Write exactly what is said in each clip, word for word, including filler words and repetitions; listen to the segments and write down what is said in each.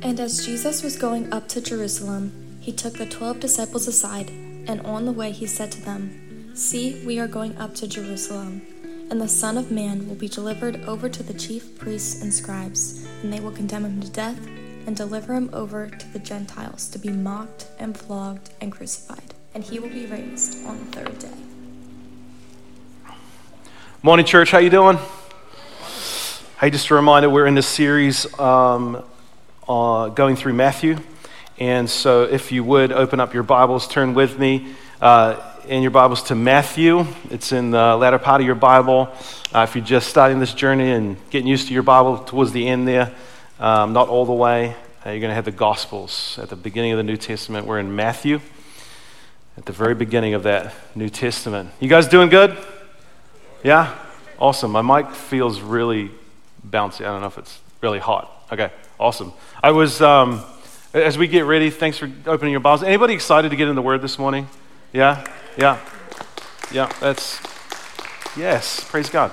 And as Jesus was going up to Jerusalem, he took the twelve disciples aside, and on the way he said to them, "See, we are going up to Jerusalem, and the Son of Man will be delivered over to the chief priests and scribes, and they will condemn him to death and deliver him over to the Gentiles to be mocked and flogged and crucified, and he will be raised on the third day." Morning, church. How you doing? Hey, just a reminder, we're in this series um, uh, going through Matthew. And so if you would open up your Bibles, turn with me uh, in your Bibles to Matthew. It's in the latter part of your Bible. Uh, if you're just starting this journey and getting used to your Bible towards the end there, um, not all the way, uh, you're going to have the Gospels at the beginning of the New Testament. We're in Matthew at the very beginning of that New Testament. You guys doing good? Yeah? Awesome. My mic feels really bouncy. I don't know if it's really hot. Okay, awesome. I was, um, as we get ready, thanks for opening your Bibles. Anybody excited to get in the Word this morning? Yeah? Yeah? Yeah, that's, yes, praise God.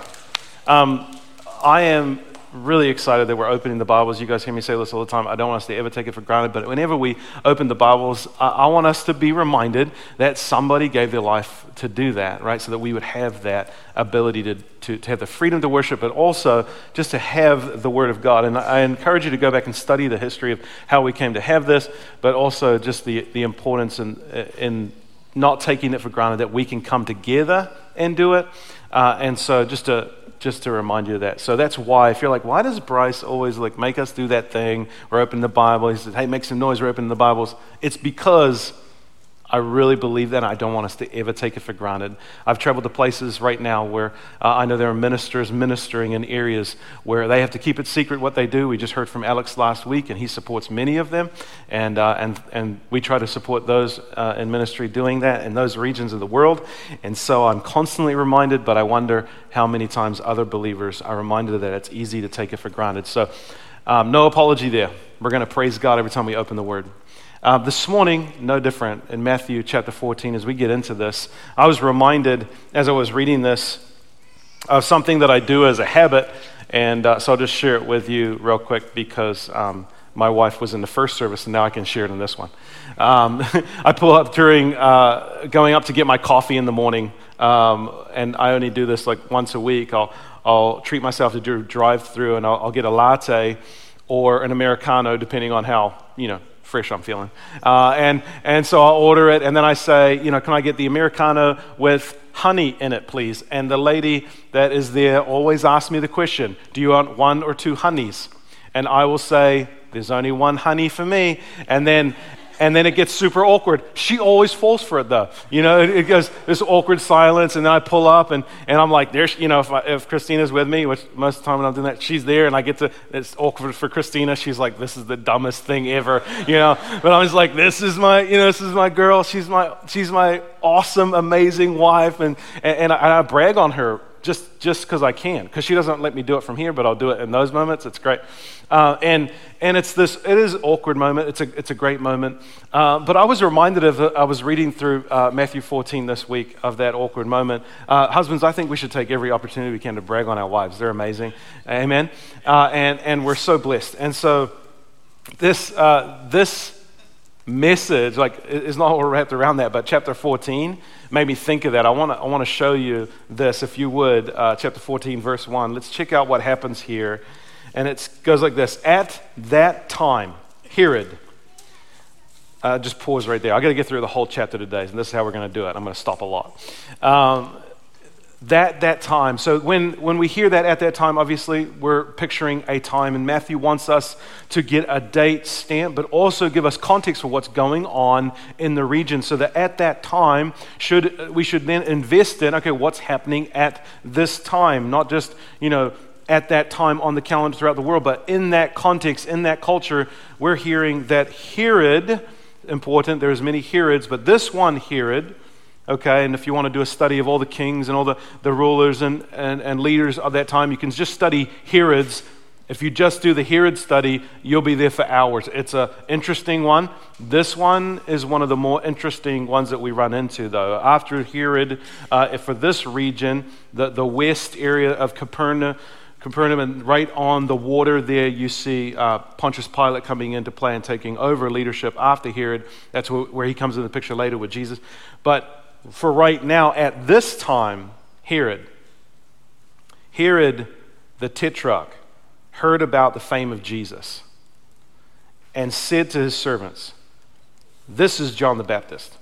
Um, I am really excited that we're opening the Bibles. You guys hear me say this all the time. I don't want us to ever take it for granted, but whenever we open the Bibles, I, I want us to be reminded that somebody gave their life to do that, right? So that we would have that ability to, to, to have the freedom to worship, but also just to have the Word of God. And I encourage you to go back and study the history of how we came to have this, but also just the, the importance in, in not taking it for granted that we can come together and do it. Uh, and so just to Just to remind you of that. So that's why, if you're like, why does Bryce always like make us do that thing? We're opening the Bible. He says, hey, make some noise. We're opening the Bibles. It's because I really believe that. And I don't want us to ever take it for granted. I've traveled to places right now where uh, I know there are ministers ministering in areas where they have to keep it secret what they do. We just heard from Alex last week, and he supports many of them. And uh, and and we try to support those uh, in ministry doing that in those regions of the world. And so I'm constantly reminded, but I wonder how many times other believers are reminded that it's easy to take it for granted. So um, no apology there. We're going to praise God every time we open the Word. Uh, this morning, no different, in Matthew chapter fourteen, as we get into this, I was reminded, as I was reading this, of something that I do as a habit, and uh, so I'll just share it with you real quick because um, my wife was in the first service, and now I can share it in this one. Um, I pull up during uh, going up to get my coffee in the morning, um, and I only do this like once a week. I'll, I'll treat myself to do a drive-through, and I'll, I'll get a latte or an Americano, depending on how, you know, fresh I'm feeling. Uh, and and so I'll order it, and then I say, you know, can I get the Americano with honey in it, please? And the lady that is there always asks me the question, do you want one or two honeys? And I will say, there's only one honey for me. And then and then it gets super awkward. She always falls for it, though. You know, it, it goes this awkward silence, and then I pull up, and, and I'm like, there's, you know, if, I, if Christina's with me, which most of the time when I'm doing that, she's there, and I get to, it's awkward for Christina. She's like, this is the dumbest thing ever, you know. But I'm just like, this is my, you know, this is my girl. She's my, she's my awesome, amazing wife, and and, and, I, and I brag on her just just because I can, because she doesn't let me do it from here, but I'll do it in those moments. It's great. Uh, and and it's this, it is an awkward moment. It's a it's a great moment. Uh, but I was reminded of, I was reading through uh, Matthew fourteen this week of that awkward moment. Uh, husbands, I think we should take every opportunity we can to brag on our wives. They're amazing. Amen. Uh, and and we're so blessed. And so this uh, this message, like, is not all wrapped around that, but chapter fourteen made me think of that. I want to I want to show you this, if you would, uh, chapter fourteen, verse one. Let's check out what happens here. And it goes like this. At that time, Herod, uh, just pause right there. I got to get through the whole chapter today, and this is how we're going to do it. I'm going to stop a lot. Um, that that time. So when, when we hear that at that time, obviously, we're picturing a time, and Matthew wants us to get a date stamp, but also give us context for what's going on in the region, so that at that time, should we should then invest in, okay, what's happening at this time, not just, you know, at that time on the calendar throughout the world, but in that context, in that culture, we're hearing that Herod, important, there's many Herods, but this one Herod, okay, and if you want to do a study of all the kings and all the, the rulers and, and, and leaders of that time, you can just study Herods. If you just do the Herod study, you'll be there for hours. It's an interesting one. This one is one of the more interesting ones that we run into, though. After Herod, uh, for this region, the, the west area of Capernaum, Capernaum, and right on the water there you see uh, Pontius Pilate coming into play and taking over leadership after Herod. That's where, where he comes in the picture later with Jesus. But for right now, at this time, Herod, Herod the Tetrarch heard about the fame of Jesus and said to his servants, "This is John the Baptist,"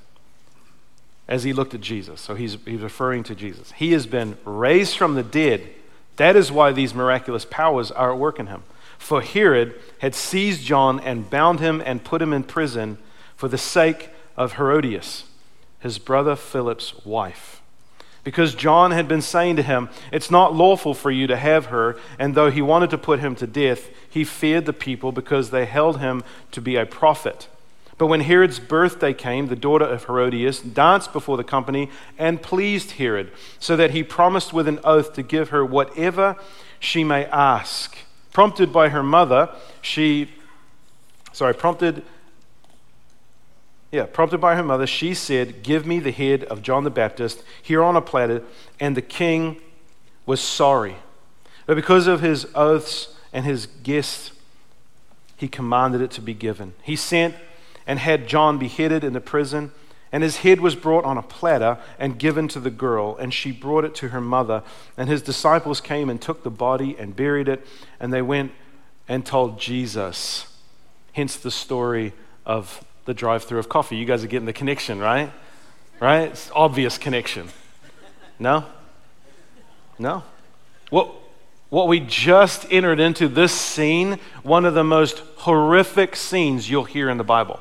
as he looked at Jesus. So he's, he's referring to Jesus. He has been raised from the dead. That is why these miraculous powers are at work in him. For Herod had seized John and bound him and put him in prison for the sake of Herodias, his brother Philip's wife. Because John had been saying to him, "It's not lawful for you to have her," and though he wanted to put him to death, he feared the people because they held him to be a prophet. But when Herod's birthday came, the daughter of Herodias danced before the company and pleased Herod, so that he promised with an oath to give her whatever she may ask. Prompted by her mother, she, sorry, prompted, yeah, prompted by her mother, she said, "Give me the head of John the Baptist here on a platter," and the king was sorry. But because of his oaths and his guests, he commanded it to be given. He sent and had John beheaded in the prison, and his head was brought on a platter and given to the girl, and she brought it to her mother. And his disciples came and took the body and buried it, and they went and told Jesus. Hence the story of the drive-through of coffee. You guys are getting the connection, right? Right? It's obvious connection. No? No? What, what we just entered into, this scene, one of the most horrific scenes you'll hear in the Bible.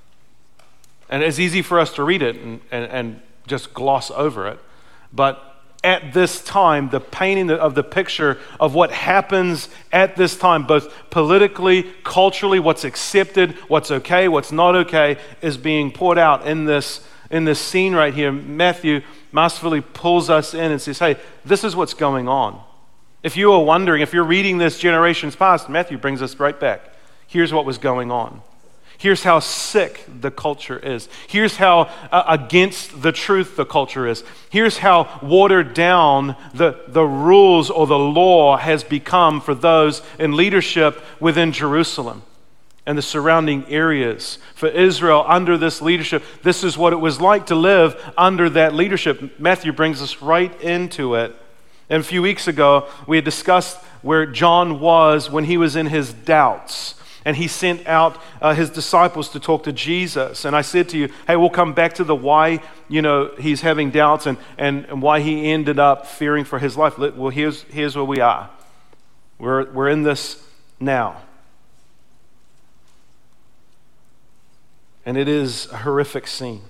And it's easy for us to read it and, and, and just gloss over it. But at this time, the painting of the picture of what happens at this time, both politically, culturally, what's accepted, what's okay, what's not okay, is being poured out in this, in this scene right here. Matthew masterfully pulls us in and says, hey, this is what's going on. If you are wondering, if you're reading this generations past, Matthew brings us right back. Here's what was going on. Here's how sick the culture is. Here's how uh, against the truth the culture is. Here's how watered down the, the rules or the law has become for those in leadership within Jerusalem and the surrounding areas. For Israel under this leadership, this is what it was like to live under that leadership. Matthew brings us right into it. And a few weeks ago, we had discussed where John was when he was in his doubts. And he sent out uh, his disciples to talk to Jesus. And I said to you, hey, we'll come back to the why, you know, he's having doubts and, and, and why he ended up fearing for his life. Well, here's, here's where we are. We're, we're in this now. And it is a horrific scene.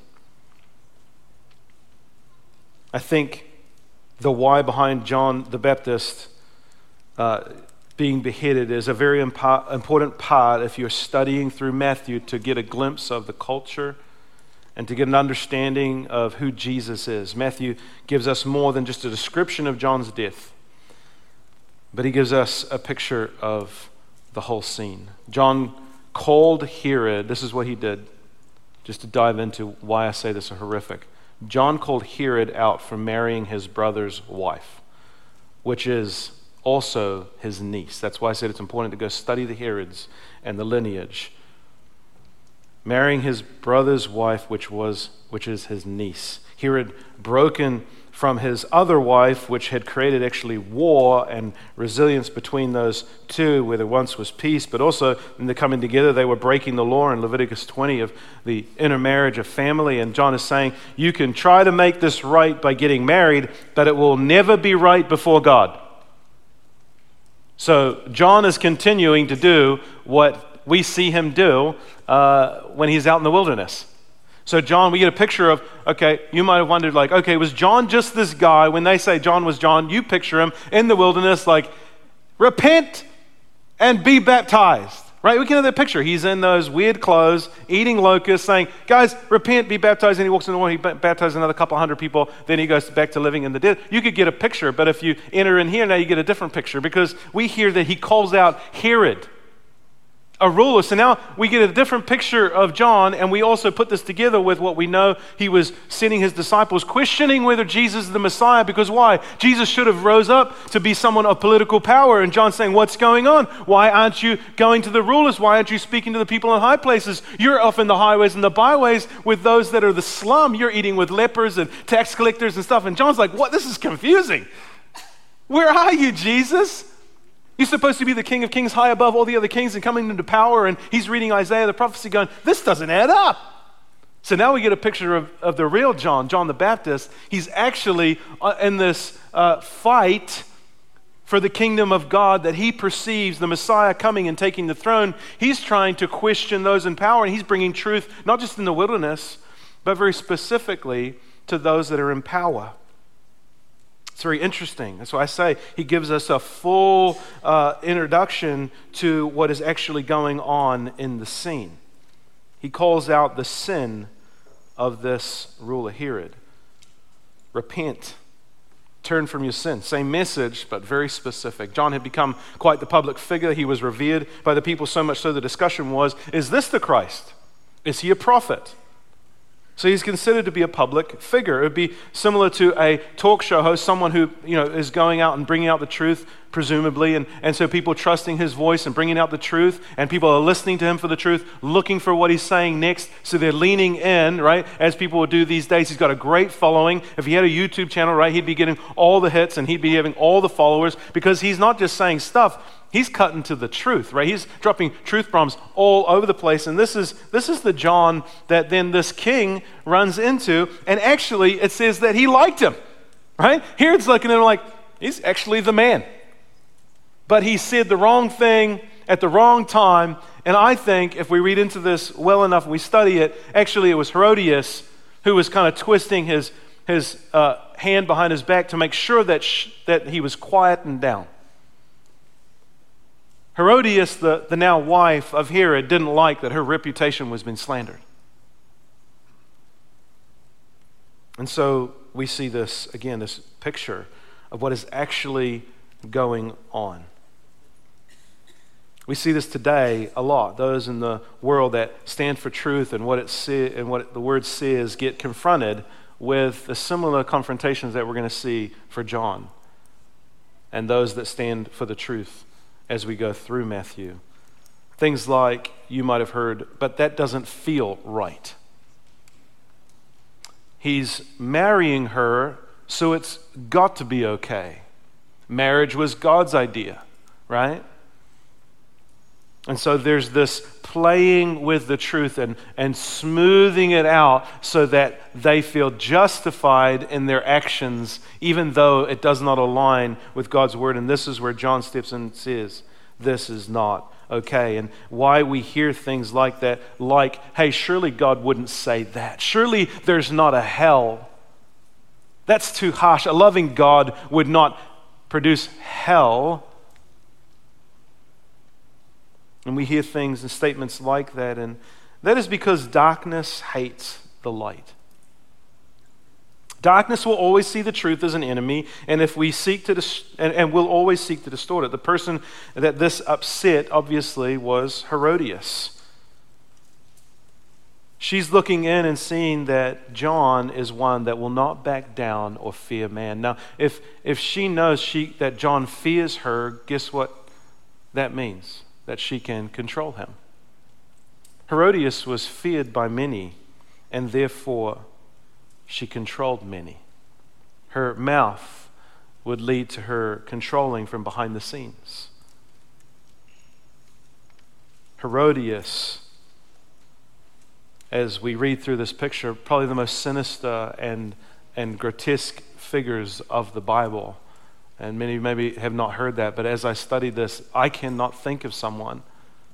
I think the why behind John the Baptist uh, being beheaded is a very impo- important part if you're studying through Matthew to get a glimpse of the culture and to get an understanding of who Jesus is. Matthew gives us more than just a description of John's death, but he gives us a picture of the whole scene. John called Herod, this is what he did, just to dive into why I say this is horrific. John called Herod out for marrying his brother's wife, which is also his niece. That's why I said it's important to go study the Herods and the lineage. Marrying his brother's wife, which was which is his niece. Herod, broken from his other wife, which had created actually war and resilience between those two, where there once was peace, but also in the coming together, they were breaking the law in Leviticus twenty of the intermarriage of family. And John is saying, you can try to make this right by getting married, but it will never be right before God. So John is continuing to do what we see him do uh, when he's out in the wilderness. So John, we get a picture of, okay, you might have wondered like, okay, was John just this guy? When they say John was John, you picture him in the wilderness like, repent and be baptized, right? We can have that picture. He's in those weird clothes, eating locusts, saying, guys, repent, be baptized. And he walks in the water, he baptizes another couple hundred people, then he goes back to living in the dead. You could get a picture, but if you enter in here, now you get a different picture because we hear that he calls out Herod, a ruler. So now we get a different picture of John, and we also put this together with what we know he was sending his disciples, questioning whether Jesus is the Messiah, because why? Jesus should have rose up to be someone of political power, and John's saying, what's going on? Why aren't you going to the rulers? Why aren't you speaking to the people in high places? You're off in the highways and the byways with those that are the slum. You're eating with lepers and tax collectors and stuff. And John's like, what? This is confusing. Where are you, Jesus? You're supposed to be the King of Kings, high above all the other kings and coming into power. And he's reading Isaiah, the prophecy, going, this doesn't add up. So now we get a picture of, of the real John, John the Baptist. He's actually uh, in this uh, fight for the kingdom of God that he perceives the Messiah coming and taking the throne. He's trying to question those in power, and he's bringing truth, not just in the wilderness, but very specifically to those that are in power. It's very interesting. That's why I say he gives us a full uh, introduction to what is actually going on in the scene. He calls out the sin of this ruler Herod. Repent. Turn from your sin. Same message, but very specific. John had become quite the public figure. He was revered by the people so much so the discussion was, is this the Christ? Is he a prophet? So he's considered to be a public figure. It would be similar to a talk show host, someone who, you know, is going out and bringing out the truth, presumably, and, and so people trusting his voice and bringing out the truth, and people are listening to him for the truth, looking for what he's saying next, so they're leaning in, right, as people would do these days. He's got a great following. If he had a YouTube channel, right, he'd be getting all the hits, and he'd be having all the followers, because he's not just saying stuff, he's cutting to the truth, right? He's dropping truth bombs all over the place. And this is this is the John that then this king runs into. And actually, it says that he liked him, right? Herod's looking at him like, he's actually the man. But he said the wrong thing at the wrong time. And I think if we read into this well enough and we study it, actually it was Herodias who was kind of twisting his, his uh, hand behind his back to make sure that, sh- that he was quietened down. Herodias, the, the now wife of Herod, didn't like that her reputation was being slandered. And so we see this, again, this picture of what is actually going on. We see this today a lot. Those in the world that stand for truth and what it say, and what the word says get confronted with the similar confrontations that we're going to see for John and those that stand for the truth as we go through Matthew. Things like you might have heard, but that doesn't feel right. He's marrying her, so it's got to be okay. Marriage was God's idea, right? And so there's this playing with the truth and, and smoothing it out so that they feel justified in their actions, even though it does not align with God's word. And this is where John steps in and says, this is not okay. And why we hear things like that, like, hey, surely God wouldn't say that. Surely there's not a hell. That's too harsh. A loving God would not produce hell. And we hear things and statements like that, and that is because darkness hates the light. Darkness will always see the truth as an enemy, and if we seek to, dis- and, and will always seek to distort it. The person that this upset, obviously, was Herodias. She's looking in and seeing that John is one that will not back down or fear man. Now, if if she knows she that John fears her, guess what that means? That she can control him. Herodias was feared by many, and therefore she controlled many. Her mouth would lead to her controlling from behind the scenes. Herodias, as we read through this picture, probably the most sinister and, and grotesque figures of the Bible. And many maybe have not heard that, but as I studied this, I cannot think of someone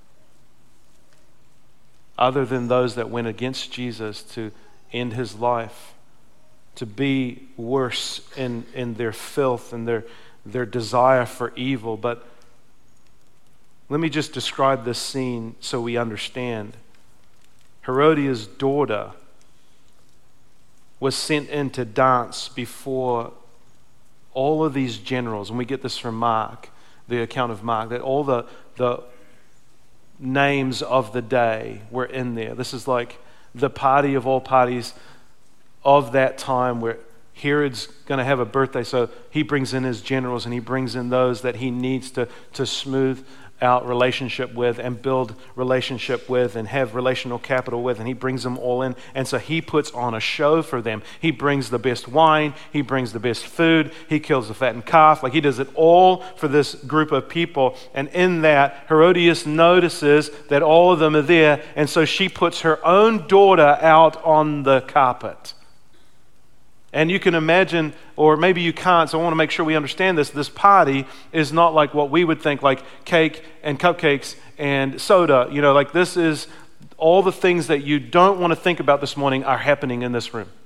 other than those that went against Jesus to end his life, to be worse in, in their filth and their, their desire for evil. But let me just describe this scene so we understand. Herodias' daughter was sent in to dance before all of these generals, and we get this from Mark, the account of Mark, that all the, the names of the day were in there. This is like the party of all parties of that time where Herod's going to have a birthday, so he brings in his generals and he brings in those that he needs to, to smooth out relationship with and build relationship with and have relational capital with, and he brings them all in. And so he puts on a show for them. He brings the best wine, he brings the best food, he kills the fattened calf. Like, he does it all for this group of people. And in that, Herodias notices that all of them are there, and so she puts her own daughter out on the carpet. And you can imagine, or maybe you can't, so I want to make sure we understand this. This party is not like what we would think, like cake and cupcakes and soda. You know, like this is all the things that you don't want to think about this morning are happening in this room.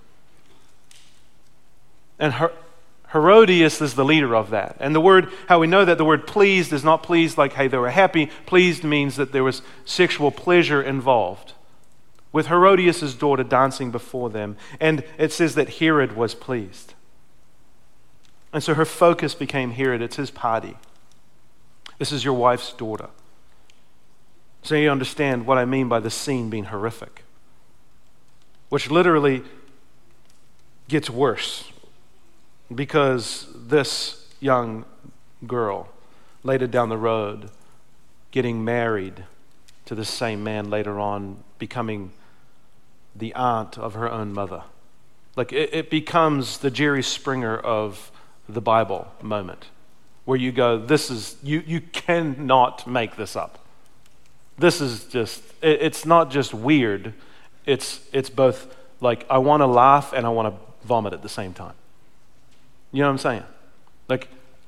And Her- Herodias is the leader of that. And the word, how we know that, the word pleased is not pleased like, hey, they were happy. Pleased means that there was sexual pleasure involved, with Herodias' daughter dancing before them. And it says that Herod was pleased. And so her focus became Herod. It's his party. This is your wife's daughter. So you understand what I mean by the scene being horrific, which literally gets worse because this young girl later down the road getting married to the same man later on, becoming the aunt of her own mother. Like it, it becomes the Jerry Springer of the Bible moment, where you go, this is, you, you cannot make this up. This is just, it, it's not just weird, it's, it's both like I want to laugh and I want to vomit at the same time. You know what I'm saying? Like,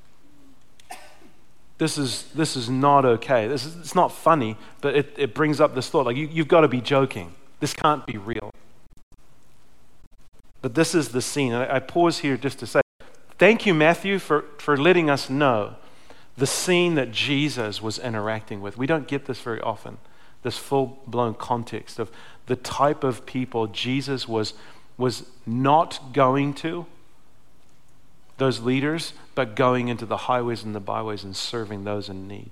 This is this is not okay. This is, it's not funny, but it, it brings up this thought. Like, you, you've got to be joking. This can't be real. But this is the scene. I, I pause here just to say, thank you, Matthew, for, for letting us know the scene that Jesus was interacting with. We don't get this very often, this full-blown context of the type of people Jesus was, was not going to, those leaders, but going into the highways and the byways and serving those in need.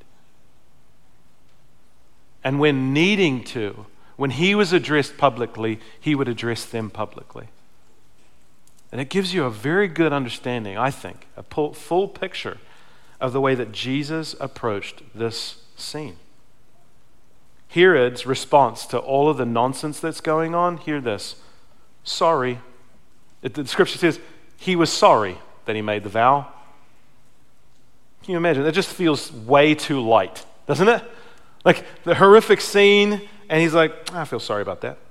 And when needing to, when he was addressed publicly, he would address them publicly. And it gives you a very good understanding, I think, a full picture of the way that Jesus approached this scene. Herod's response to all of the nonsense that's going on, hear this, sorry. It, the scripture says he was sorry that he made the vow. Can you imagine? It just feels way too light, doesn't it? Like the horrific scene, and he's like, I feel sorry about that.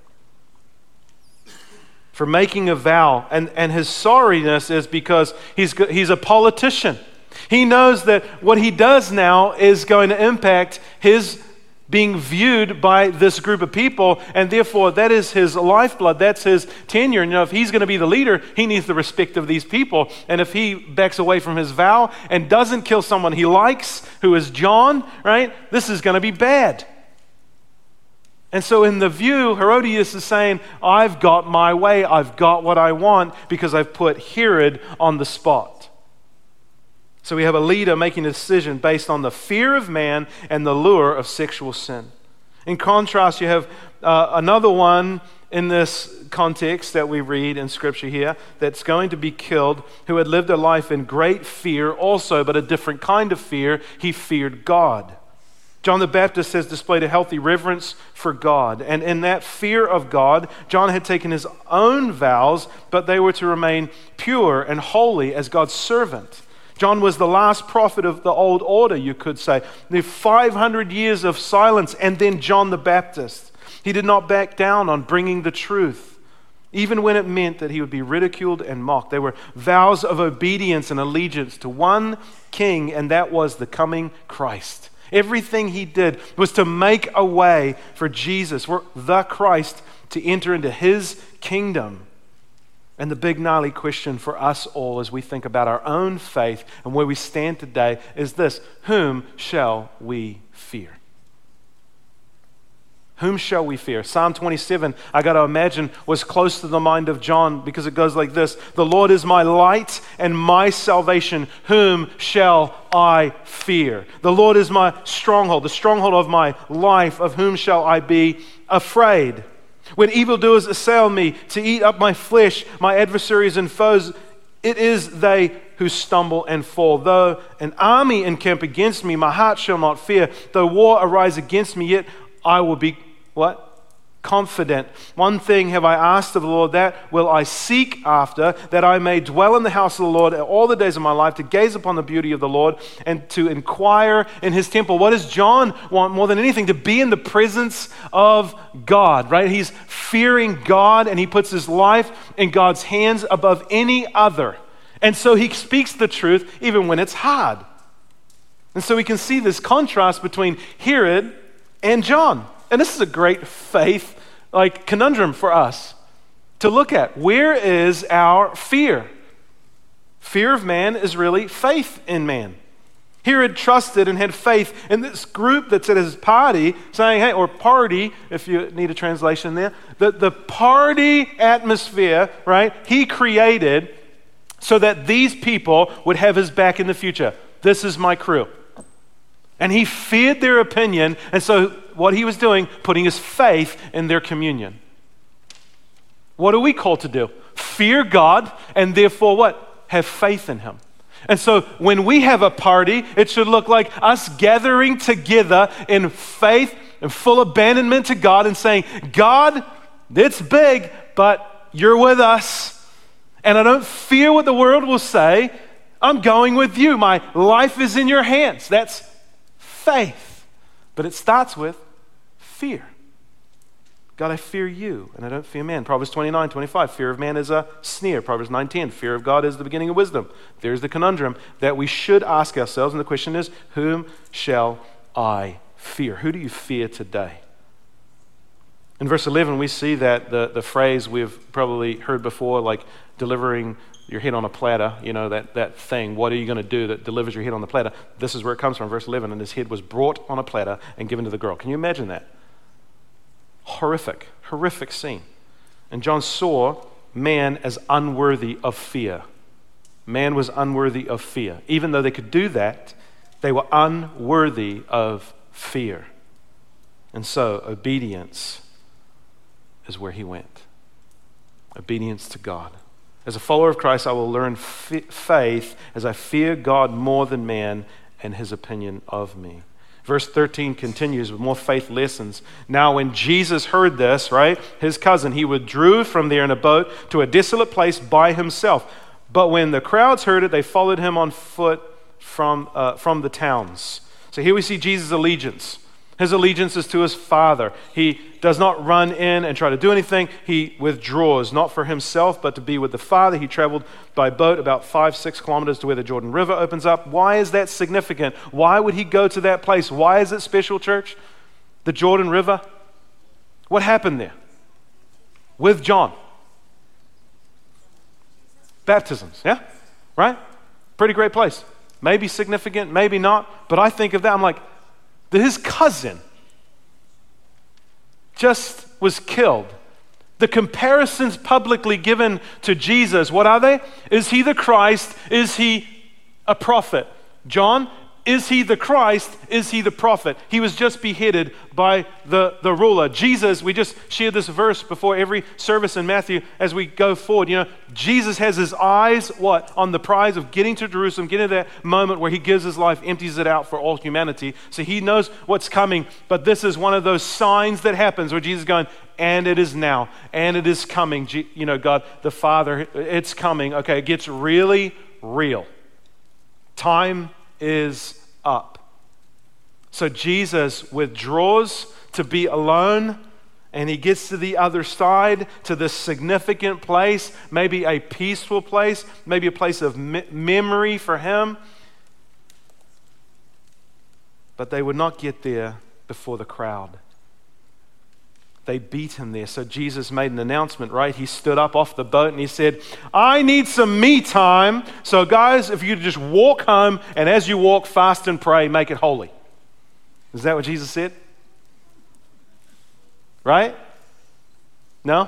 For making a vow. And, and his sorriness is because he's, he's a politician. He knows that what he does now is going to impact his being viewed by this group of people, and therefore that is his lifeblood, that's his tenure. And you know, if he's going to be the leader, he needs the respect of these people. And if he backs away from his vow and doesn't kill someone he likes, who is John, right, this is going to be bad. And so in the view, Herodias is saying, I've got my way, I've got what I want because I've put Herod on the spot. So we have a leader making a decision based on the fear of man and the lure of sexual sin. In contrast, you have uh, another one in this context that we read in Scripture here that's going to be killed, who had lived a life in great fear also, but a different kind of fear. He feared God. John the Baptist has displayed a healthy reverence for God. And in that fear of God, John had taken his own vows, but they were to remain pure and holy as God's servant. John was the last prophet of the old order, you could say. The five hundred years of silence, and then John the Baptist. He did not back down on bringing the truth, even when it meant that he would be ridiculed and mocked. They were vows of obedience and allegiance to one king, and that was the coming Christ. Everything he did was to make a way for Jesus, for the Christ, to enter into his kingdom. And the big gnarly question for us all as we think about our own faith and where we stand today is this: whom shall we fear? Whom shall we fear? Psalm twenty-seven, I got to imagine, was close to the mind of John because it goes like this. The Lord is my light and my salvation. Whom shall I fear? The Lord is my stronghold, the stronghold of my life. Of whom shall I be afraid? When evildoers assail me to eat up my flesh, my adversaries and foes, it is they who stumble and fall. Though an army encamp against me, my heart shall not fear. Though war arise against me, yet I will be what? Confident. One thing have I asked of the Lord, that will I seek after, that I may dwell in the house of the Lord all the days of my life, to gaze upon the beauty of the Lord and to inquire in his temple. What does John want more than anything? To be in the presence of God, right? He's fearing God, and he puts his life in God's hands above any other. And so he speaks the truth even when it's hard. And so we can see this contrast between Herod and John. And this is a great faith like conundrum for us to look at. Where is our fear? Fear of man is really faith in man. Herod trusted and had faith in this group that's at his party saying, hey, or party, if you need a translation there, the, the party atmosphere, right, he created so that these people would have his back in the future. This is my crew. And he feared their opinion, and so what he was doing, putting his faith in their communion. What are we called to do? Fear God, and therefore what? Have faith in him. And so when we have a party, it should look like us gathering together in faith and full abandonment to God and saying, God, it's big, but you're with us. And I don't fear what the world will say. I'm going with you. My life is in your hands. That's faith. But it starts with fear. God, I fear you, and I don't fear man. Proverbs twenty-nine, twenty-five, fear of man is a snare. Proverbs nine, ten, fear of God is the beginning of wisdom. There's the conundrum that we should ask ourselves, and the question is, whom shall I fear? Who do you fear today? In verse eleven, we see that the, the phrase we've probably heard before, like delivering your head on a platter, you know, that, that thing, what are you going to do that delivers your head on the platter? This is where it comes from, verse eleven, and his head was brought on a platter and given to the girl. Can you imagine that? Horrific, horrific scene. And John saw man as unworthy of fear. Man was unworthy of fear. Even though they could do that, they were unworthy of fear. And so obedience is where he went. Obedience to God. As a follower of Christ, I will learn f- faith as I fear God more than man and his opinion of me. Verse thirteen continues with more faith lessons. Now when Jesus heard this, right, his cousin, he withdrew from there in a boat to a desolate place by himself. But when the crowds heard it, they followed him on foot from, uh, from the towns. So here we see Jesus' allegiance. His allegiance is to his Father. He does not run in and try to do anything. He withdraws, not for himself, but to be with the Father. He traveled by boat about five, six kilometers to where the Jordan River opens up. Why is that significant? Why would he go to that place? Why is it special, church? The Jordan River? What happened there? With John. Baptisms, yeah? Right? Pretty great place. Maybe significant, maybe not. But I think of that, I'm like, that his cousin just was killed. The comparisons publicly given to Jesus, what are they? Is he the Christ? Is he a prophet? John, is he the Christ? Is he the prophet? He was just beheaded by the, the ruler. Jesus, we just shared this verse before every service in Matthew as we go forward. You know, Jesus has his eyes, what? On the prize of getting to Jerusalem, getting to that moment where he gives his life, empties it out for all humanity. So he knows what's coming, but this is one of those signs that happens where Jesus is going, and it is now, and it is coming. You know, God, the Father, it's coming. Okay, it gets really real. Time is up. So Jesus withdraws to be alone, and he gets to the other side, to this significant place, maybe a peaceful place, maybe a place of me- memory for him. But they would not get there before the crowd. They beat him there. So Jesus made an announcement, right? He stood up off the boat and he said, I need some me time. So guys, if you could just walk home, and as you walk, fast and pray, make it holy. Is that what Jesus said? Right? No?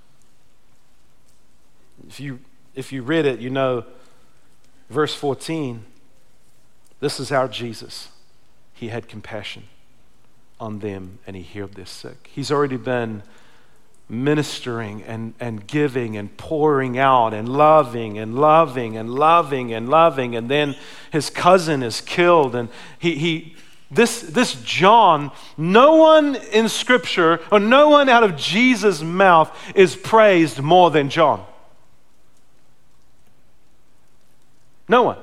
If you if you read it, you know, verse fourteen, this is our Jesus. He had compassion on them and he healed their sick. He's already been ministering and, and giving and pouring out and loving and loving and loving and loving, and then his cousin is killed, and he he this this John, no one in Scripture or no one out of Jesus' mouth is praised more than John. No one.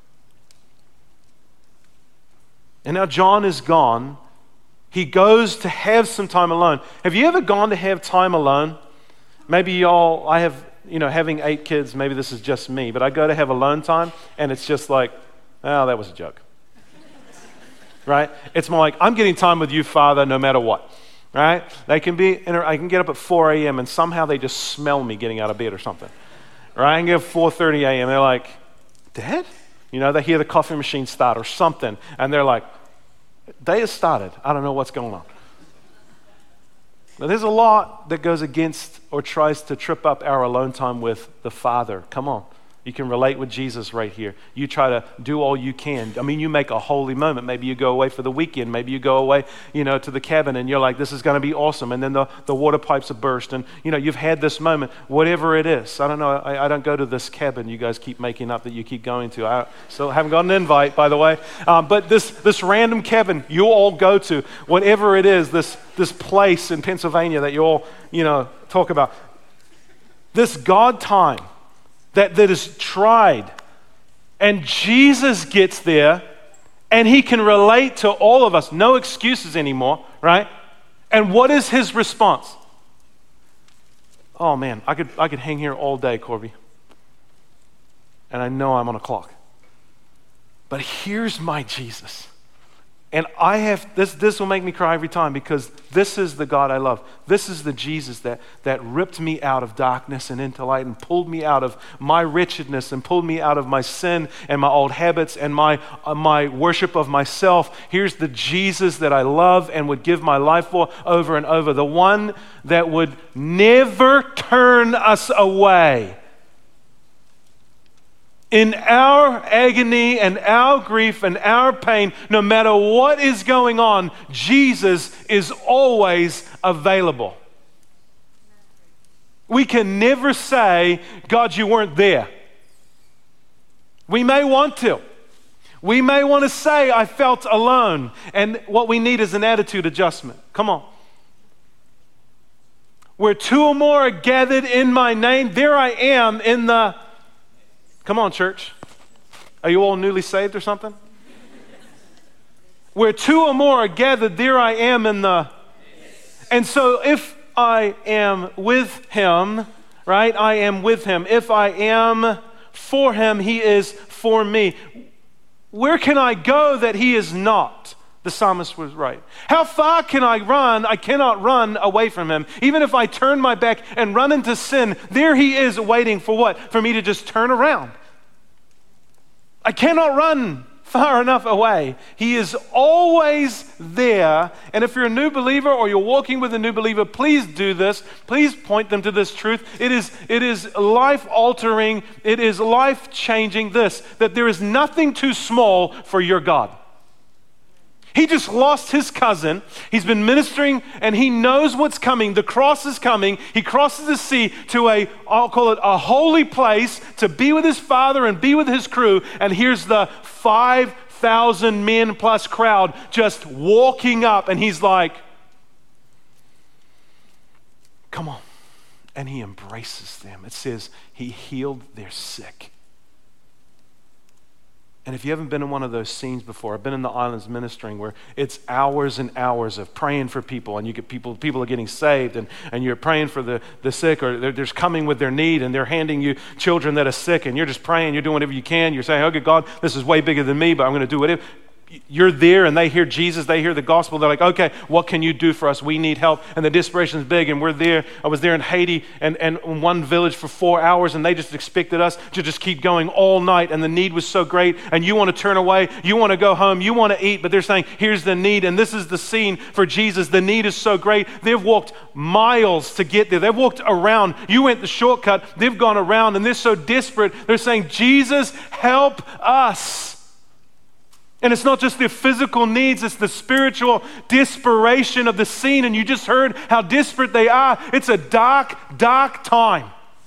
And now John is gone. He goes to have some time alone. Have you ever gone to have time alone? Maybe y'all, I have, you know, having eight kids, maybe this is just me, but I go to have alone time and it's just like, oh, that was a joke. Right? It's more like, I'm getting time with you, Father, no matter what. Right? They can be, I can get up at four a.m. and somehow they just smell me getting out of bed or something. Right? I can get up at four thirty a.m. They're like, Dad? You know, they hear the coffee machine start or something, and they're like, day has started. I don't know what's going on. But there's a lot that goes against or tries to trip up our alone time with the Father. Come on. You can relate with Jesus right here. You try to do all you can. I mean, you make a holy moment. Maybe you go away for the weekend. Maybe you go away, you know, to the cabin and you're like, this is going to be awesome. And then the, the water pipes are burst and, you know, you've had this moment, whatever it is. I don't know. I, I don't go to this cabin you guys keep making up that you keep going to. I still haven't got an invite, by the way. Um, but this this random cabin you all go to, whatever it is, this this place in Pennsylvania that you all, you know, talk about. This God time that, that is tried. And Jesus gets there and he can relate to all of us. No excuses anymore, right? And what is his response? Oh man, I could I could hang here all day, Corby. And I know I'm on a clock. But here's my Jesus. And I have, this this will make me cry every time because this is the God I love. This is the Jesus that, that ripped me out of darkness and into light and pulled me out of my wretchedness and pulled me out of my sin and my old habits and my, uh, my worship of myself. Here's the Jesus that I love and would give my life for over and over. The one that would never turn us away. In our agony and our grief and our pain, no matter what is going on, Jesus is always available. We can never say, God, you weren't there. We may want to. We may want to say, I felt alone. And what we need is an attitude adjustment. Come on. Where two or more are gathered in my name, there I am in the... Come on, church. Are you all newly saved or something? Where two or more are gathered, there I am in the... And so if I am with him, right, I am with him. If I am for him, he is for me. Where can I go that he is not? The psalmist was right. How far can I run? I cannot run away from him. Even if I turn my back and run into sin, there he is waiting for what? For me to just turn around. I cannot run far enough away. He is always there. And if you're a new believer or you're walking with a new believer, please do this. Please point them to this truth. It is, it is life-altering. It is life-changing this, that there is nothing too small for your God. He just lost his cousin. He's been ministering and he knows what's coming. The cross is coming. He crosses the sea to a, I'll call it a holy place to be with his Father and be with his crew. And here's the five thousand men plus crowd just walking up and he's like, come on. And he embraces them. It says he healed their sick. And if you haven't been in one of those scenes before, I've been in the islands ministering where it's hours and hours of praying for people and you get people, people are getting saved and, and you're praying for the, the sick or they're just coming with their need and they're handing you children that are sick and you're just praying, you're doing whatever you can. You're saying, okay, God, this is way bigger than me, but I'm going to do whatever. you're there and they hear Jesus, they hear the gospel, they're like, okay, what can you do for us? We need help. And the desperation is big, and we're there. I was there in Haiti and, and in one village for four hours, and they just expected us to just keep going all night, and the need was so great, and you want to turn away, you want to go home, you want to eat, but they're saying, here's the need, and this is the scene for Jesus. The need is so great. They've walked miles to get there. They've walked around. You went the shortcut. They've gone around, and they're so desperate. They're saying, Jesus, help us. And it's not just their physical needs, it's the spiritual desperation of the scene. And you just heard how desperate they are. It's a dark, dark time.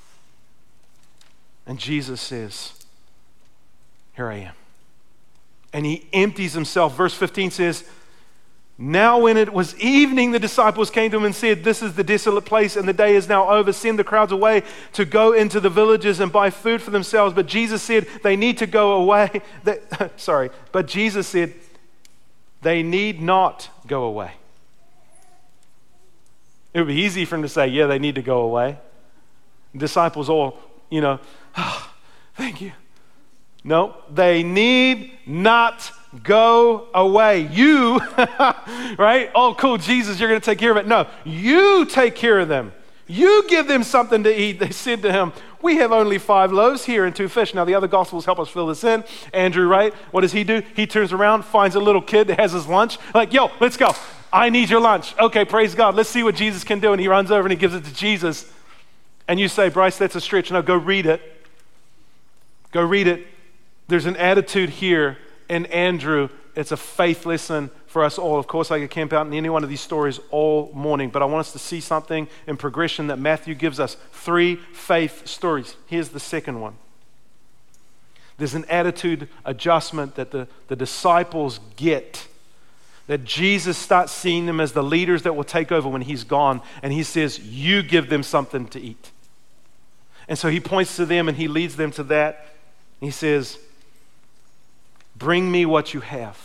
And Jesus says, here I am. And he empties himself. Verse fifteen says, now when it was evening, the disciples came to him and said, this is the desolate place and the day is now over. Send the crowds away to go into the villages and buy food for themselves. But Jesus said, they need to go away. They, sorry, but Jesus said, they need not go away. It would be easy for him to say, yeah, they need to go away. The disciples all, you know, oh, thank you. No, they need not go away. You, right? Oh, cool, Jesus, you're going to take care of it. No, you take care of them. You give them something to eat. They said to him, we have only five loaves here and two fish. Now, the other Gospels help us fill this in. Andrew, right? What does he do? He turns around, finds a little kid that has his lunch. Like, yo, let's go. I need your lunch. Okay, praise God. Let's see what Jesus can do. And he runs over and he gives it to Jesus. And you say, Bryce, that's a stretch. No, go read it. Go read it. There's an attitude here in Andrew. It's a faith lesson for us all. Of course, I could camp out in any one of these stories all morning, but I want us to see something in progression that Matthew gives us. Three faith stories. Here's the second one. There's an attitude adjustment that the, the disciples get, that Jesus starts seeing them as the leaders that will take over when he's gone, and he says, you give them something to eat. And so he points to them and he leads them to that. He says, bring me what you have.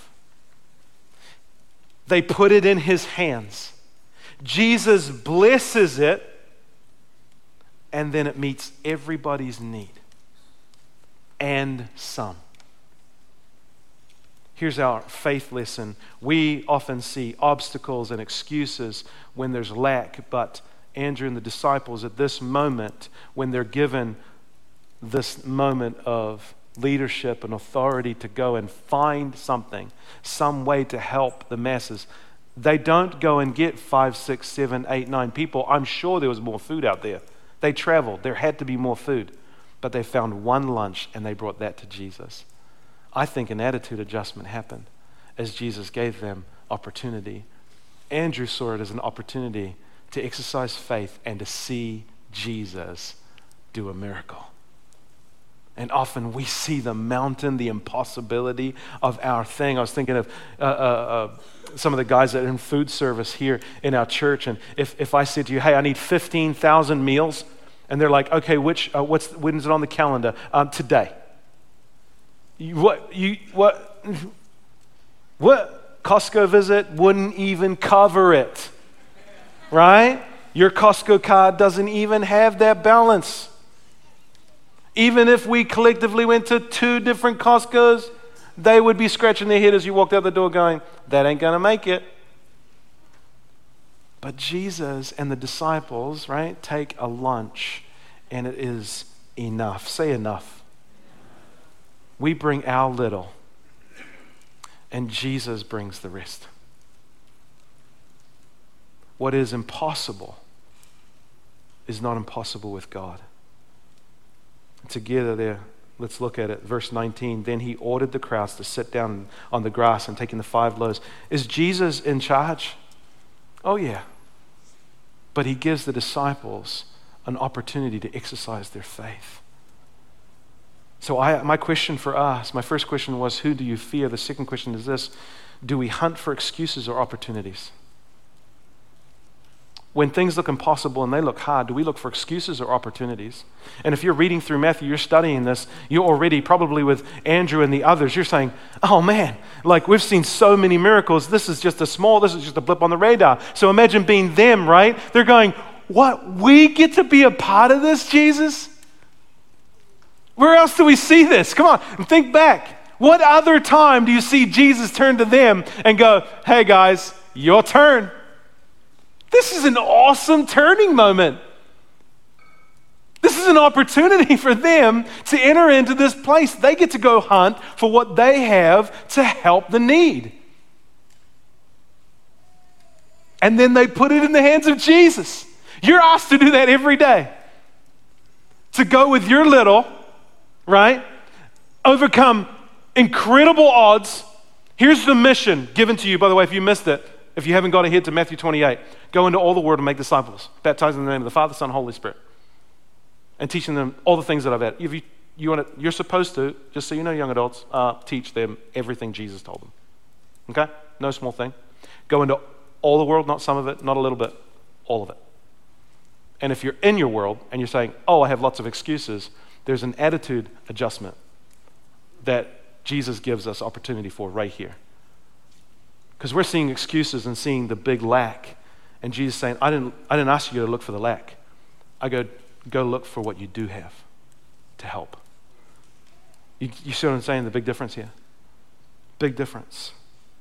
They put it in his hands. Jesus blesses it, and then it meets everybody's need and some. Here's our faith lesson. We often see obstacles and excuses when there's lack, but Andrew and the disciples at this moment, when they're given this moment of leadership and authority to go and find something, some way to help the masses. They don't go and get five, six, seven, eight, nine people. I'm sure there was more food out there. They traveled. There had to be more food. But they found one lunch and they brought that to Jesus. I think an attitude adjustment happened as Jesus gave them opportunity. Andrew saw it as an opportunity to exercise faith and to see Jesus do a miracle. And often we see the mountain, the impossibility of our thing. I was thinking of uh, uh, uh, some of the guys that are in food service here in our church. And if, if I said to you, hey, I need fifteen thousand meals. And they're like, okay, which, uh, what's, when is it on the calendar? Um, today. You, what, you, what, what? Costco visit wouldn't even cover it. Right? Your Costco card doesn't even have that balance. Even if we collectively went to two different Costcos, they would be scratching their head as you walked out the door going, that ain't going to make it. But Jesus and the disciples, right, take a lunch and it is enough. Say enough. We bring our little and Jesus brings the rest. What is impossible is not impossible with God. Together there, let's look at it. Verse nineteen, then he ordered the crowds to sit down on the grass and taking the five loaves. Is Jesus in charge? Oh yeah. But he gives the disciples an opportunity to exercise their faith. So I, my question for us, my first question was, who do you fear? The second question is this, do we hunt for excuses or opportunities? When things look impossible and they look hard, do we look for excuses or opportunities? And if you're reading through Matthew, you're studying this, you're already probably with Andrew and the others, you're saying, oh man, like we've seen so many miracles. This is just a small, this is just a blip on the radar. So imagine being them, right? They're going, what? We get to be a part of this, Jesus? Where else do we see this? Come on, think back. What other time do you see Jesus turn to them and go, hey guys, your turn? This is an awesome turning moment. This is an opportunity for them to enter into this place. They get to go hunt for what they have to help the need. And then they put it in the hands of Jesus. You're asked to do that every day. To go with your little, right? Overcome incredible odds. Here's the mission given to you, by the way, if you missed it, if you haven't got ahead to Matthew twenty-eight. Go into all the world and make disciples, baptizing in the name of the Father, Son, Holy Spirit, and teaching them all the things that I've had. If you, you want to, you're supposed to, just so you know, young adults, uh, teach them everything Jesus told them. Okay? No small thing. Go into all the world, not some of it, not a little bit, all of it. And if you're in your world and you're saying, oh, I have lots of excuses, there's an attitude adjustment that Jesus gives us opportunity for right here. Because we're seeing excuses and seeing the big lack. And Jesus saying, I didn't, I didn't ask you to look for the lack. I go, go look for what you do have to help. You, you see what I'm saying? The big difference here? Big difference.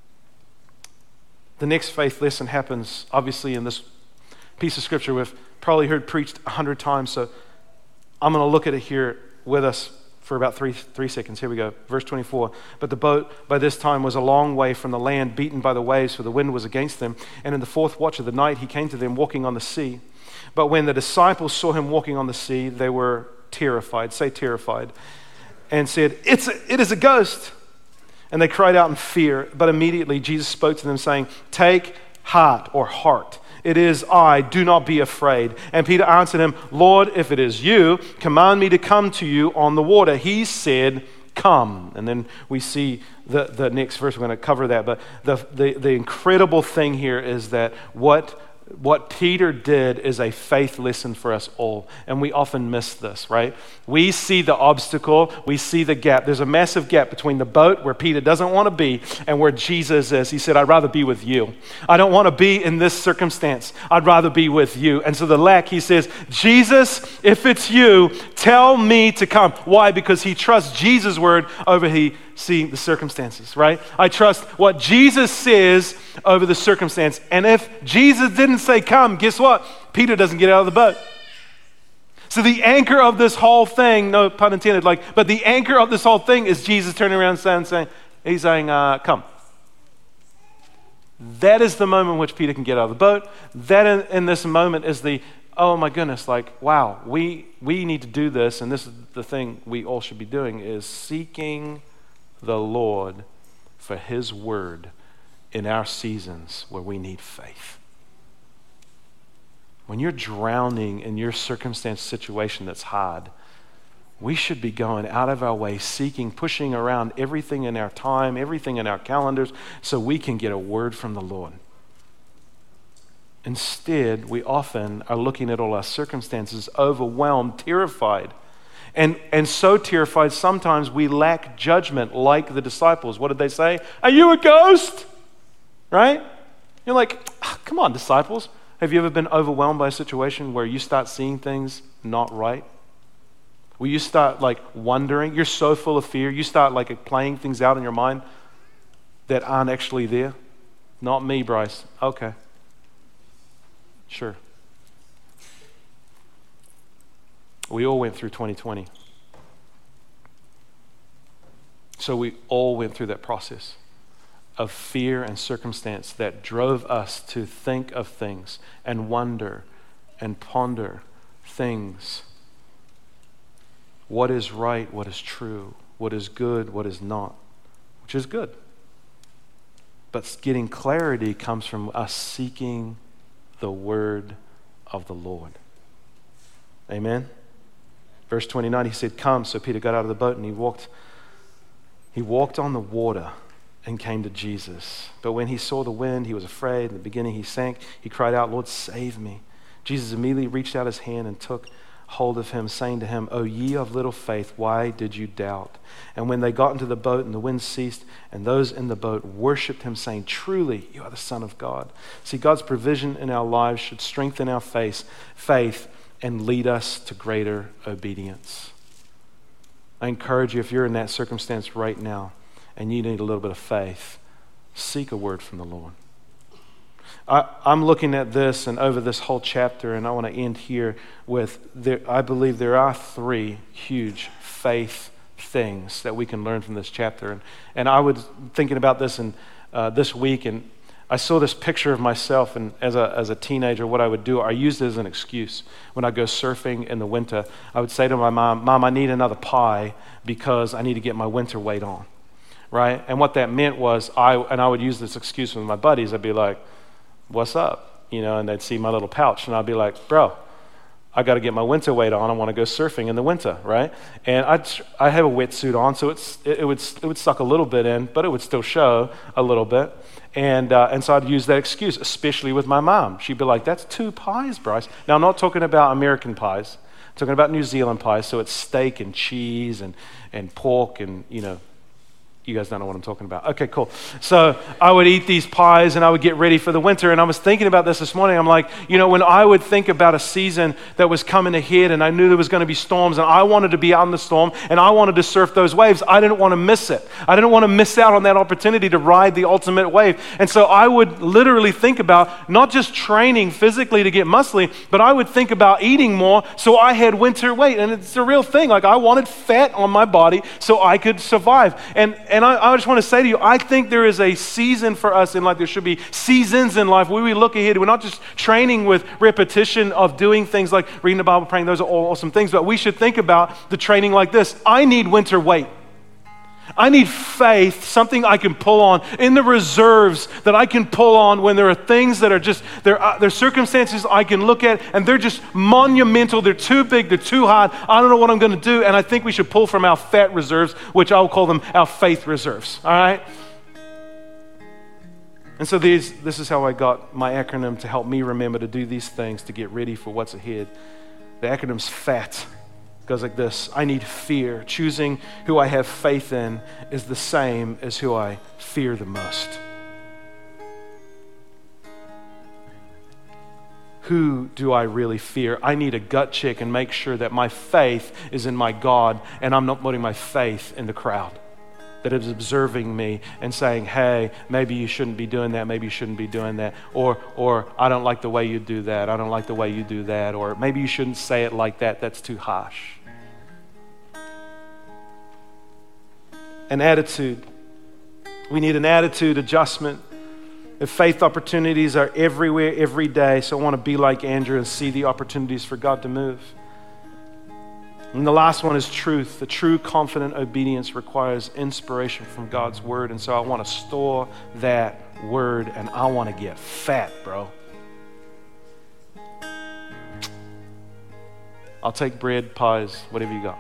The next faith lesson happens, obviously, in this piece of scripture we've probably heard preached a hundred times. So I'm going to look at it here with us for about three three seconds. Here we go. Verse twenty-four. But the boat by this time was a long way from the land, beaten by the waves, for the wind was against them. And in the fourth watch of the night, he came to them walking on the sea. But when the disciples saw him walking on the sea, they were terrified. Say terrified. And said, it's a, it is a ghost. And they cried out in fear. But immediately Jesus spoke to them, saying, take heart or heart. It is I, do not be afraid. And Peter answered him, Lord, if it is you, command me to come to you on the water. He said, come. And then we see the, the next verse, we're going to cover that. But the, the, the incredible thing here is that what What Peter did is a faith lesson for us all, and we often miss this, right? We see the obstacle, we see the gap. There's a massive gap between the boat where Peter doesn't want to be and where Jesus is. He said, I'd rather be with you. I don't want to be in this circumstance. I'd rather be with you. And so the lack, he says, Jesus, if it's you, tell me to come. Why? Because he trusts Jesus' word over he seeing the circumstances, right? I trust what Jesus says over the circumstance. And if Jesus didn't say come, guess what? Peter doesn't get out of the boat. So the anchor of this whole thing, no pun intended, like, but the anchor of this whole thing is Jesus turning around and saying, he's saying, uh, come. That is the moment in which Peter can get out of the boat. That in, in this moment is the, oh my goodness, like, wow, we we need to do this, and this is the thing we all should be doing, is seeking the Lord for his word in our seasons where we need faith. When you're drowning in your circumstance situation that's hard, we should be going out of our way, seeking, pushing around everything in our time, everything in our calendars, so we can get a word from the Lord. Instead, we often are looking at all our circumstances, overwhelmed, terrified, And, and so terrified, sometimes we lack judgment like the disciples. What did they say? Are you a ghost? Right? You're like, oh, come on, disciples. Have you ever been overwhelmed by a situation where you start seeing things not right? Where you start like wondering, you're so full of fear, you start like playing things out in your mind that aren't actually there? Not me, Bryce. Okay. Sure. We all went through twenty twenty. So we all went through that process of fear and circumstance that drove us to think of things and wonder and ponder things. What is right, what is true, what is good, what is not, which is good. But getting clarity comes from us seeking the word of the Lord. Amen? Verse twenty-nine, he said, come. So Peter got out of the boat and he walked, he walked on the water and came to Jesus. But when he saw the wind, he was afraid. In the beginning he sank. He cried out, Lord, save me. Jesus immediately reached out his hand and took hold of him, saying to him, O ye of little faith, why did you doubt? And when they got into the boat and the wind ceased, and those in the boat worshipped him, saying, truly, you are the Son of God. See, God's provision in our lives should strengthen our faith, faith, and lead us to greater obedience. I encourage you, if you're in that circumstance right now, and you need a little bit of faith, seek a word from the Lord. I, I'm looking at this and over this whole chapter, and I want to end here with, there, I believe there are three huge faith things that we can learn from this chapter. And, and I was thinking about this in, uh, this week, and I saw this picture of myself, and as a, as a teenager, what I would do, I used it as an excuse. When I go surfing in the winter, I would say to my mom, Mom, I need another pie because I need to get my winter weight on, right? And what that meant was, I and I would use this excuse with my buddies. I'd be like, what's up? You know, and they'd see my little pouch, and I'd be like, bro, I got to get my winter weight on. I want to go surfing in the winter, right? And I'd, I have a wetsuit on, so it's, it, it would it would suck a little bit in, but it would still show a little bit. And uh, and so I'd use that excuse, especially with my mom. She'd be like, that's two pies, Bryce. Now, I'm not talking about American pies. I'm talking about New Zealand pies, so it's steak and cheese and, and pork and, you know, you guys don't know what I'm talking about. Okay, cool. So I would eat these pies and I would get ready for the winter. And I was thinking about this this morning. I'm like, you know, when I would think about a season that was coming ahead and I knew there was going to be storms and I wanted to be out in the storm and I wanted to surf those waves, I didn't want to miss it. I didn't want to miss out on that opportunity to ride the ultimate wave. And so I would literally think about not just training physically to get muscly, but I would think about eating more so I had winter weight. And it's a real thing. Like I wanted fat on my body so I could survive. And, and I, I just want to say to you, I think there is a season for us in life. There should be seasons in life where we look ahead. We're not just training with repetition of doing things like reading the Bible, praying. Those are all awesome things. But we should think about the training like this. I need winter weight. I need faith, something I can pull on in the reserves that I can pull on when there are things that are just, there are, there are circumstances I can look at and they're just monumental. They're too big. They're too hard. I don't know what I'm going to do. And I think we should pull from our fat reserves, which I'll call them our faith reserves. All right? And so these, this is how I got my acronym to help me remember to do these things to get ready for what's ahead. The acronym's FAT. Goes like this. I need fear. Choosing who I have faith in is the same as who I fear the most. Who do I really fear? I need a gut check and make sure that my faith is in my God and I'm not putting my faith in the crowd that is observing me and saying, hey, maybe you shouldn't be doing that, maybe you shouldn't be doing that, or or I don't like the way you do that, I don't like the way you do that, or maybe you shouldn't say it like that, that's too harsh. An attitude. We need an attitude adjustment. If faith opportunities are everywhere, every day, so I want to be like Andrew and see the opportunities for God to move. And the last one is truth. The true, confident obedience requires inspiration from God's word. And so I want to store that word and I want to get fat, bro. I'll take bread, pies, whatever you got.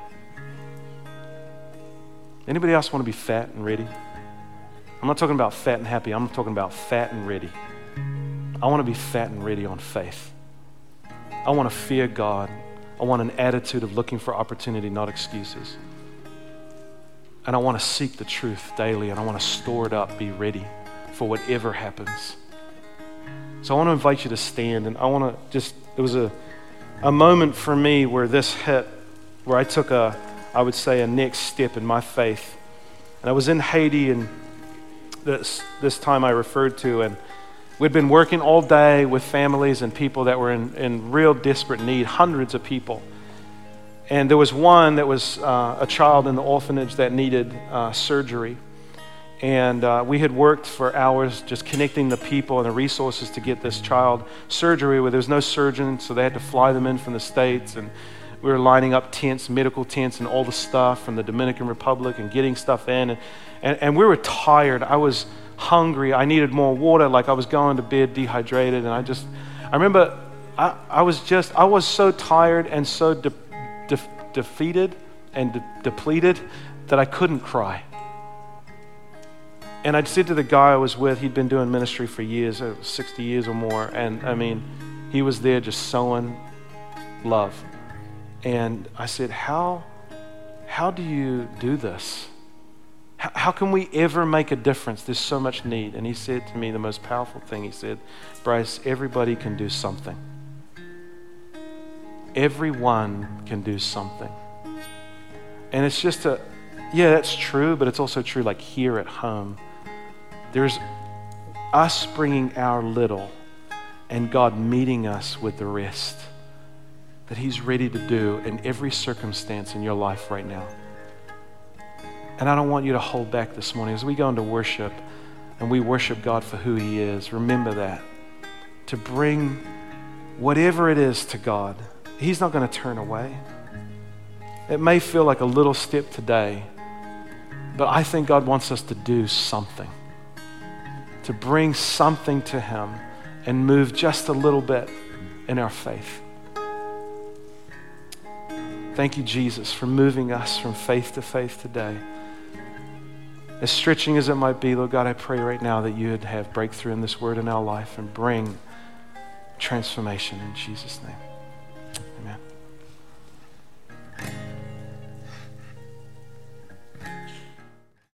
Anybody else want to be fat and ready? I'm not talking about fat and happy. I'm talking about fat and ready. I want to be fat and ready on faith. I want to fear God. I want an attitude of looking for opportunity, not excuses. And I want to seek the truth daily, and I want to store it up, be ready for whatever happens. So I want to invite you to stand, and I want to just, there was a, a moment for me where this hit, where I took a, I would say, a next step in my faith. And I was in Haiti, and this this time I referred to, and we'd been working all day with families and people that were in, in real desperate need, hundreds of people. And there was one that was uh, a child in the orphanage that needed uh, surgery. And uh, we had worked for hours just connecting the people and the resources to get this child surgery where there was no surgeon, so they had to fly them in from the States. And we were lining up tents, medical tents, and all the stuff from the Dominican Republic and getting stuff in. And, and, and we were tired. I was hungry. I needed more water, like I was going to bed dehydrated. And I just, I remember I, I was just, I was so tired and so de- de- defeated and de- depleted that I couldn't cry. And I'd said to the guy I was with, he'd been doing ministry for years, sixty years or more. And I mean, he was there just sowing love. And I said, how, how do you do this? How, how can we ever make a difference? There's so much need. And he said to me the most powerful thing. He said, Bryce, everybody can do something. Everyone can do something. And it's just a, yeah, that's true, but it's also true like here at home. There's us bringing our little and God meeting us with the rest that he's ready to do in every circumstance in your life right now. And I don't want you to hold back this morning. As we go into worship and we worship God for who he is, remember that. To bring whatever it is to God, he's not going to turn away. It may feel like a little step today, but I think God wants us to do something, to bring something to him and move just a little bit in our faith. Thank you, Jesus, for moving us from faith to faith today. As stretching as it might be, Lord God, I pray right now that you would have breakthrough in this word in our life and bring transformation in Jesus' name. Amen.